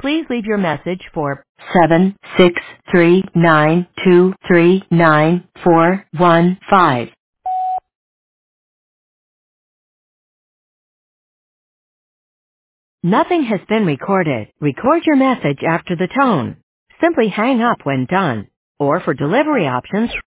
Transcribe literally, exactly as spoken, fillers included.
Please leave your message for seven six three nine two three nine four one five. Nothing has been recorded. Record your message after the tone. Simply hang up when done. Or for delivery options,